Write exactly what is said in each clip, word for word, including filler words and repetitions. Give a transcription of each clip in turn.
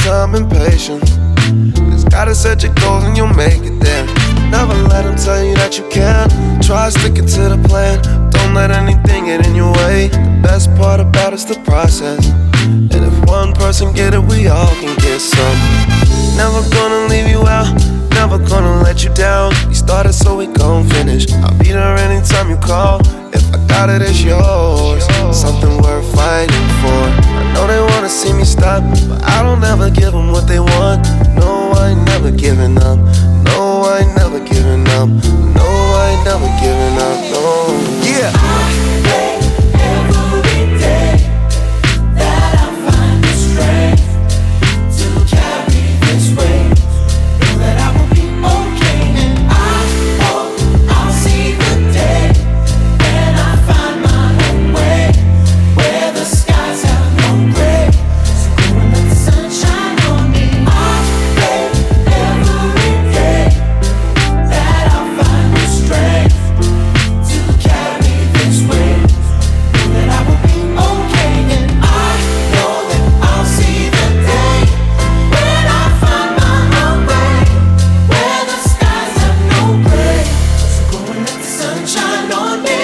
become impatient. Just gotta set your goals and you'll make it there. Never let them tell you that you can't. Try sticking to the plan. Don't let anything get in your way. The best part about it's the process. And if one person get it, we all can get some. Never gonna leave you out, never gonna let you down. We started so we gon' finish. I'll be there anytime you call. If I got it, it's yours. Something worth fighting for. I know they wanna see me stop, but I don't ever give them what they want. No, I ain't never giving up. No, I ain't never giving up. No, I ain't never giving up. No, yeah. I pray every day that I find the strength to carry this weight. Know that I will be okay, and I hope I'll see the day when I find my own way, where the skies have no gray. So go and let the sun shine on me. I pray every day that I find the strength to carry this weight. Know that I will be okay, and I know that I'll see the day when I find my own way, where the skies have no gray. So go and let the sun shine on me.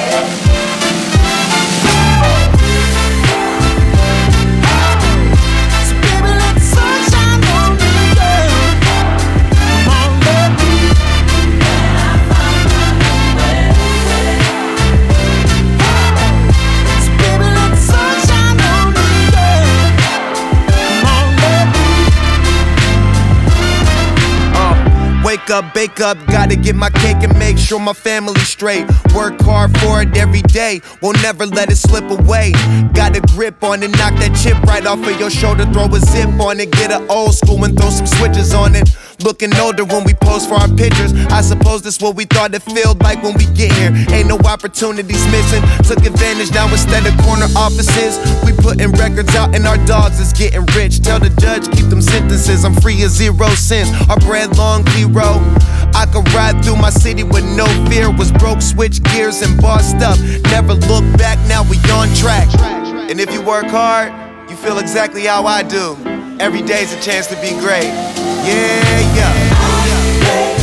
So baby, let the sun shine on me, girl. Come on, let me. When I find my own way. So baby, let the sun shine on me, girl. Come on, let me. Uh, wake up, bake up, gotta get my cake and make sure my family's straight. Work hard for it every day, won't never let it slip away. Got a grip on it, knock that chip right off of your shoulder, throw a zip on it, get an old school and throw some switches on it. Looking older when we pose for our pictures. I suppose that's what we thought it felt like when we get here. Ain't no opportunities missing. Took advantage now instead of corner offices. We putting records out and our dogs is getting rich. Tell the judge keep them sentences. I'm free as zero cents. Our bread long zero. I could ride through my city with no fear. Was broke, switch gears and bossed up. Never look back, now we on track. And if you work hard, you feel exactly how I do. Every day's a chance to be great. Yeah, yeah. I pray